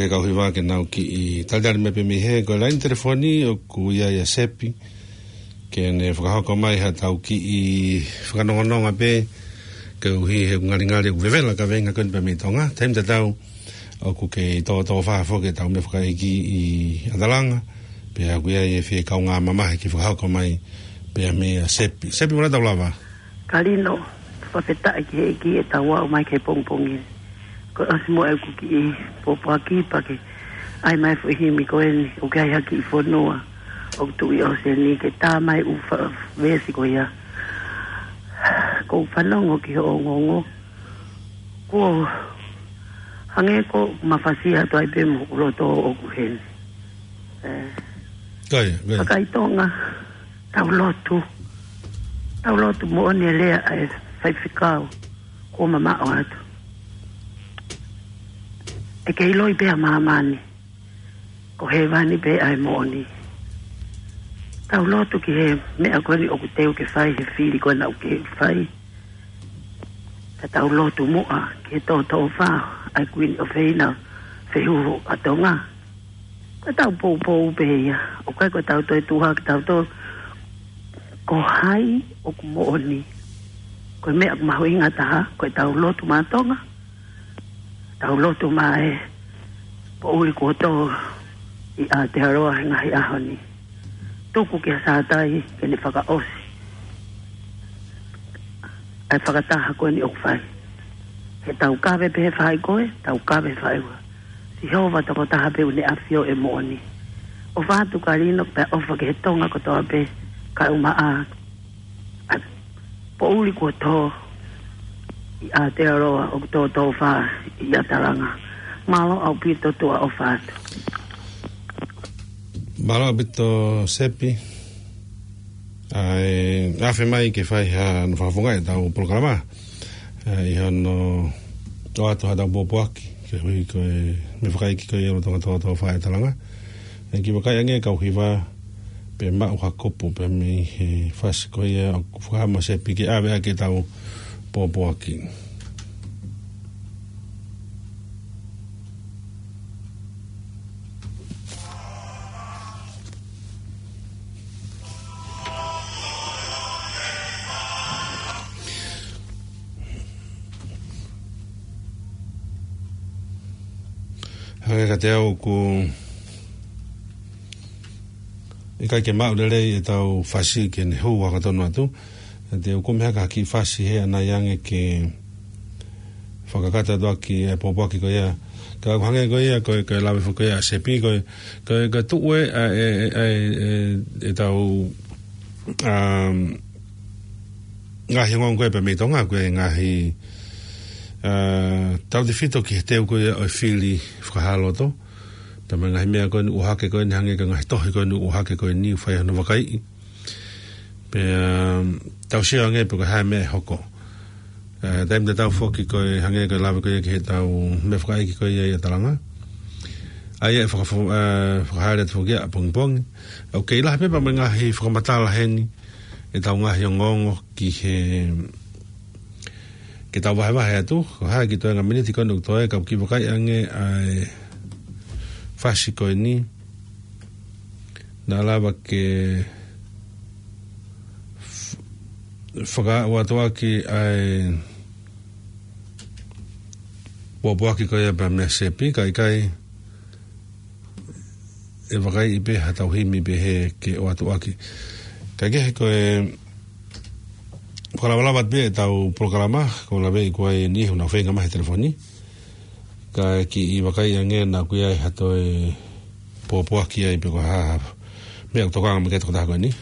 ke kau hiwa ke nau ki I taldari me pe mi he ko line telefoni o ku ia ia sepi ke ne whakahoko mai ha tau ki I whakanongononga pe ke uhi he ngari vevela ka venga kun pe mi tonga taim te tau o ku ke tō whahafo ke tau me whakaiki I adalanga pe a kuia ia whi kau ngā mamahe ki whakahoko mai pe a me a sepi mora tau lava Karino whapeta ki e tau wau mai ke pongpongi ko asmo e kuki popaki pake ai mai fo himi ko en o kai haki I fonoa o tu I o se ni ke ta mai u vesi ko ia ko fanongo ki o ngongo ko hange ko mafasia to ai pe mo roto o kuhen kai tonga tau lotu mo ne le ai fai fikao ko mama o atu e ke iloi pe a mamani ko he vani pe ai moni tau lotu ki he mea koni o kuteu ke fai he fili ko na o ke fai ta tau lotu mua ke tō wha ai kuini o feina fehuho atonga ka tau pou pe ia o kai ko tau toi tuha ki tau tō ko hai o ku mooni ko mea kumahu inga taha ko tau lotu mātonga tau lotu mai po uri ko to I Aotearoa ngahi ahoni tuku ki sātai ke ni whakaosi ai whakataha koe ni okwhai he tau kawe pe he whai koe tau kawe whaiwa si hova toko taha pe une awhio e mooni o whātu ka rino pe ofa ke he tonga ko toa pe ka umaa po uri ko to I Aotearoa o tō wha I Ataranga. Malo au pito tua o whātu. Malo au pito sepi. Awhi mai ke whai ha no whakafungai tau programa. I hono o atu ha tau pōpuaki. Ke hui koe me whakaiki koe ero tonga tō wha Ataranga. Ki wakai ange kau hiwa pe mau hakopo pe mi he whasi koe au whakama sepi ke awe ake tau pōpuaki. Hake ka te au ku I kai ke mau rei e tau whasi ke ne hou waka tonu atu te o kome haka ki whasi he ana yange ke whakakata doa ki e pōpaki ko ia ka hange ko ia ko lawe whuko ia sepi ko tuwe e tau ngahi ngon koe pa meitonga koe ngahi tau te whito ki he teo koe o whili whakahaloto ta ngahi mea koe ni uhake koe ni hange ka ngahi tohi koe ni uhake koe ni whai hana wakai pe tau sia nge pe ko ha me hoko taim de tau foki ko hange ko lava ko ke he tau me fkai ki ko ia talanga ai e whakahare te whukia pong o ke ila pepa me ngahi whakamatala heni e tau ngahi o ngongo ki he ke tau wahe atu ko hae ki toenga miniti konu toe ka ki wakai ange ai whasi ko ni na lava ke whaka watoa ki ai wapuaki ko ia pa mea sepi kai e wakai I pe hatau himi pe he ke watoa ki kai ke ko e whakalawalabat pe e tau programa ko la vei ko e ni una whenga mahe telefoni kai ki I wakai ange na kuia e hato e wapuaki ai pe ko ha mea kutokanga me keto kataha koe ni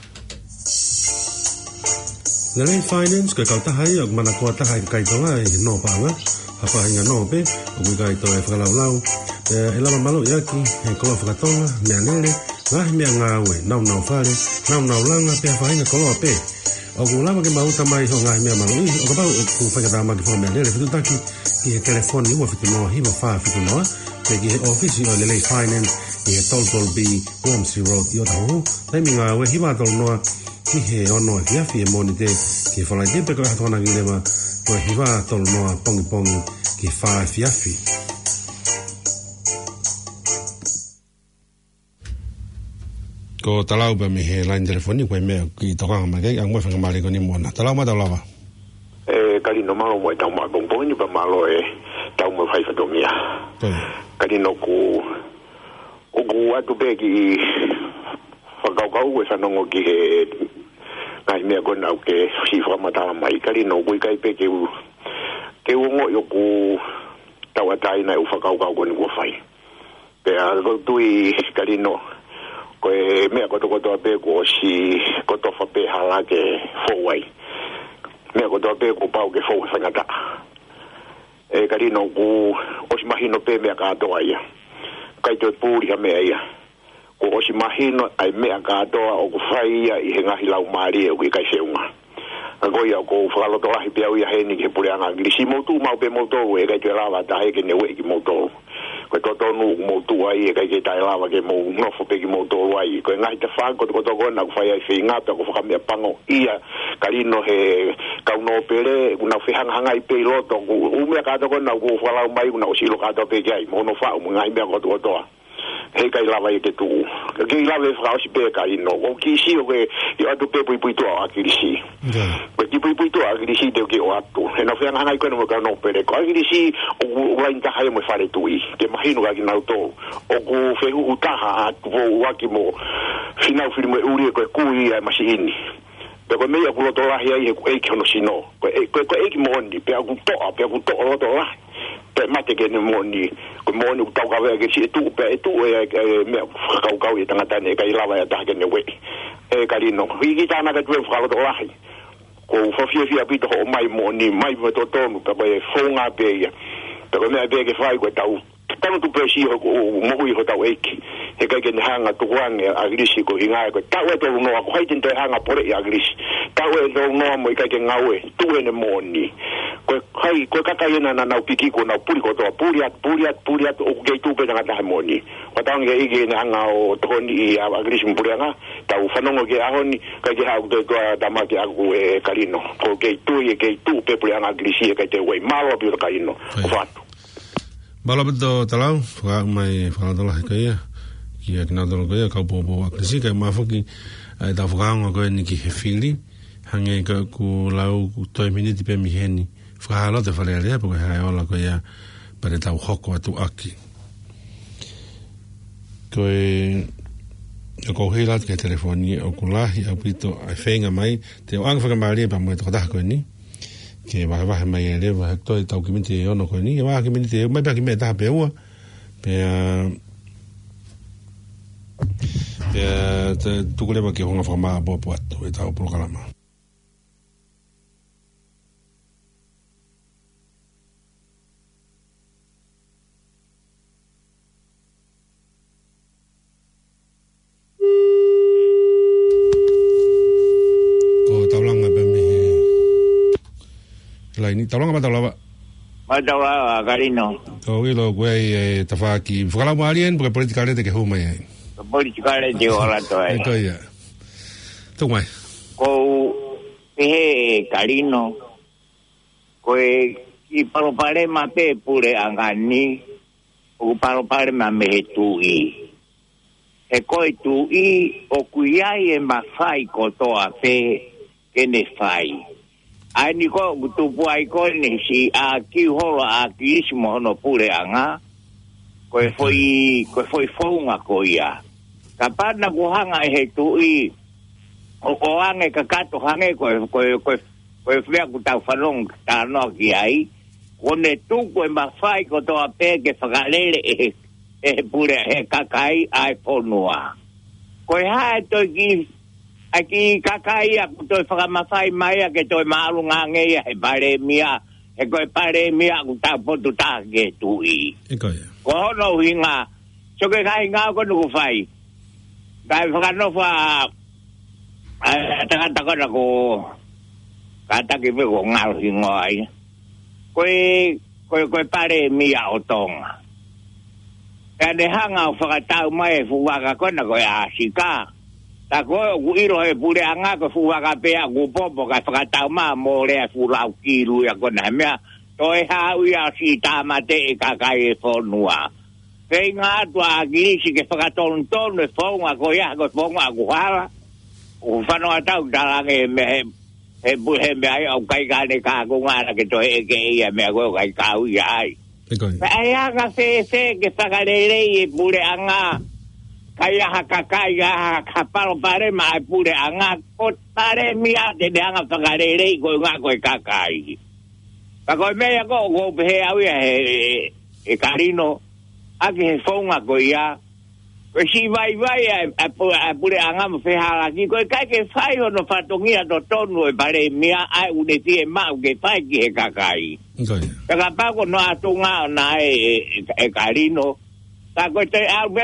The Rain Finance ka kautahai o mana kua tahai kai tonga I no panga hapa hinga no pe o kai to e whakalau e lama malo yaki e kola whakatonga mea lele ngahi mea ngawe nau whare nau langa pe hapa hinga kola pe o kulama ke mauta mai ho ngahi mea malo o ka pau o ku whakatama ki whaka mea lele whitutaki ki he telefoni ua whitunoa hiwa wha whitunoa pe ki he ofisi o Lele Finance I he tol B Wormsey Road I o tahu taimi ngawe hiwa tol noa ki he ono ki afi e moni te ki whalai te peko hatona ki lewa ko e hiwa tolu noa pongi ki wha fi afi. ko talau ba mi he line telefoni ko me ki to ka ma ke ang mo fa mali ko ni mo na talau ma talau ba kali no malo mo tau ma bong ni ba malo tau mo fai fa do mia kali no ku atu be ki fa kau we sa no ki he ngai me ko na ke si fa ma ta mai kali no ku kai pe ke ngo yo ku tau atai na u fa kau ko ni ko fai pe a go tui kali no ko me ko to be ko si ko to fa pe hala ke fo wai me ko to be ko pau ke fo sangata kali no ku o si mahino pe me ka to ai kai to puri ha me ai ko o si mahino ai me ka to o ku fai ia i nga hilau mari o kai seunga ko ia ko fa lo to ai pe ia he ni ke puri anga glisi mo tu mau pe mo to e kai te lava ta he ke ne we ki mo to ko to no mo tu ai kai ke tai lava ke mo no fo pe ki mo to ai ko ngai te fa ko to na ko fai ai finga to ko fa me pango ia kali no he ka no pere una fi hanga ai pe lo to u me ka to na ko fa la mai una o si lo ka to pe ai mo no fa mo ngai me ko to he kai lava i te tu ke lava fa o si pe ka no o ki si o ke ia to pe pui to a ki si ko ki pui to a ki si te ke o atu e no fi hanga ai ko no ka no pere ko ki si o wa inta hai mo fa le tu i ke mahino ka ki na to o ku fe u ta ha ko wa ki mo final film e uri ko ku i ma si ini pe ko me ya ku to la hi ko e ki no si no ko e ki mo ni pe ku to lo to la pe mate ke ne mo ni ta ka ve ke si tu pe tu me ka i tanga tane ka i lava ya ta ke ne we e ka ri no hi ki ta na ka tu fa lo to la ko fo fia pi to mai mo ni mai mo to pe ko e fo nga pe ya pe ko me be ke fa ko ta tano tu pesi o mo i hota weki e ka ke hanga tu wan agrisi ko hinga ko ta we to no ko haitin te hanga pore i agrisi ta we no mo i ka ke ngawe tu ene moni ko kai ko ka kai na piki ko na puri ko to puri o ke tu pe na ta moni ko ta nge i hanga o to ni agrisi puri nga ta u fanongo ke ahoni ka ke ha to ta ma ke aku e kalino ko ke tu pe puri nga agrisi e ka te we malo bi kalino ko fatu bala beto talau fa mai fa dola kaya ki ak na dola kaya ka bo aklisi ka ma foki da fanga ko ni ki hefili hange ka ku lau ku 2 minutes pe mi heni fa hala te fale ale porque ha ola ko ya para ta hoko tu aki ko ko hela ke telefoni o kulahi apito a fenga mai te ang fa mali pa mo to da ko ni ke va mai ele va to tau ki minte ono ko ni va ki minte mai pa ki me ta pe o pe tu ko le va ki honga forma bo puato e tau programa ni tolong apa tolong Matawa Karino. So ilo gue tafaki fukala mo alien porque politicamente que huma ya. Politicamente ora to ai. Ito ya. Tumai. Ko Karino. Ko i paro pare mate pure angani. O paro pare ma me tui. E ko tui o kuiai e mafai ko to ape kene fai. Ai ni ko tupu ai ko ni si a ki holo a ki mo no pure anga ko foi fonga ko ia kapana ko hanga he tu i o ange ka kato hange ko fia ku ta falong ta no ki ai ko ne tu ko ma fai ko to ape ke fagalele e pure he kakai ai fonua ko ha to ki aki kakai aku to whakamawhai mai ke toi maalunga ngei he pare mia he koe pare mia ku ta potu ta ke tui ko hono hinga so ke kai ngā ko nuku whai kai whakanofa tangata kona ko kataki pe ko ngāru hingo ai koe pare mia o tonga kane hanga whakatau mai fuwaka kona koe asika ta ko iro e pure anga ko fuwa ka pe a go popo ka fata ma mo le fu la kiru ya ko na me to e ha u ya si ta mate e ka ka e fonua Venga tu a gilisi ke whakatonu tonu e whaunga ko ia ko whaunga ko hara. O whanau atau dalange he me ai au kai kane ka ko ngara ke to e ke ia me ko kai ka u ia ai. Ai anga se ke whakarere e pure anga. Kai aha kakai aha kaparo pare mai pure anga ko tare mia de anga whakarere ko ngā ko kakai. Ka ko mea ko he au ia e karino. Ake he whaunga ko ia. Ko si vai a pure anga mo whehara ki. Ko kai ke whai hono whatongia to tonu e pare mea ai uneti e mau ke whai ki he kakai. Taka pako no atunga na e karino. Ta ko te albe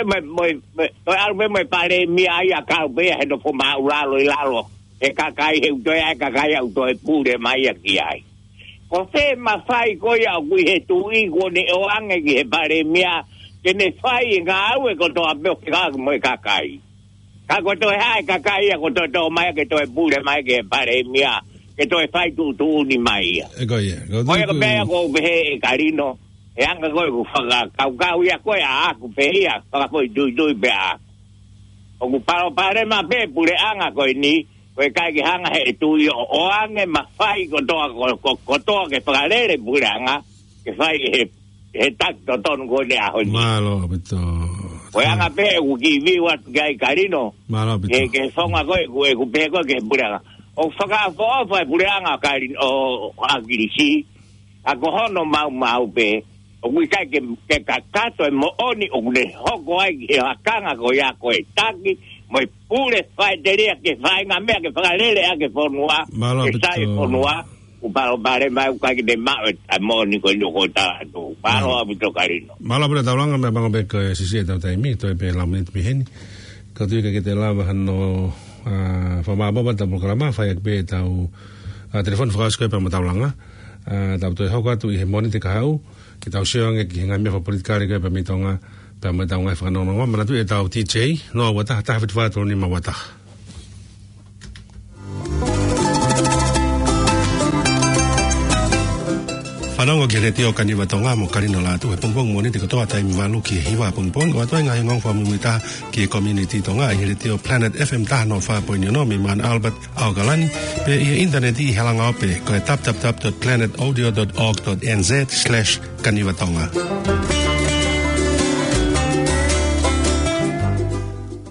mo pare mea ai a kaupe he no po mau lalo i lalo. E kakai he utoi ai kakai au to e pure mai a ki ai. Ko se ma whai ko ia kui he tui ko ne o ange ki he pare mea. Ke ne whai ngā au e ko toa peo ki kāku mo e kakai. Ka ko toi hae kakai a ko toi tō mai ke toi pūre mai ke pare mia. Ke toi whai tū ni mai ia. E ko ia. Ko ia ka pēa ko pehe e karino. E anga koe ku whaka kau ia koe a aku pehe ia. Whaka poi tui pēa aku. O ku paro pare ma pē pūre anga koe ni. Koe kai ki hanga he tui o ange ma whai ko toa ke whakarere pūre anga. Ke whai he tak to tonu ko ne aho ni. Malo beto. Ko anga pe ku ki viwa kai karino. Malo beto. Ke fonga ko ku pe ko ke pura. O faka fo fa pura anga karino o agirisi. A ko hono mau pe. O ku kai ke kakato e mo oni o le hoko ai e akanga ko ya ko e taki mo pure fai deria ke fai nga me ke fai lele a ke fonua. Malo beto. Sai fonua. Paro pare mai ka ki de ma amoni ko no kota to paro abito karino mala bra taulanga me bang be ke sisi ta tai mi to be la minute mi hen ka tu ke te lava hanno fa ma ba ta programa fa ek be ta u telefon frase ko pa ma taulanga ta to ho ka tu he moni te ka u ki ta se ang ki nga me fa politikari ke pa mi tonga pa ma ta nga fa no no ma tu e ta TJ no wa ta fit fa to ni ma wa ta Whanongo ki reti o kaniwa tonga mo karino la tu he pongpong mo ni te katoa tai miwalu ki hiwa pongpong o atoe ngai ngong whamuita ki community tonga i reti o Planet FM ta no 5.9 mi man Albert Augalani pe i internet i helanga ope ko e tap.planetaudio.org.nz/kaniwa tonga.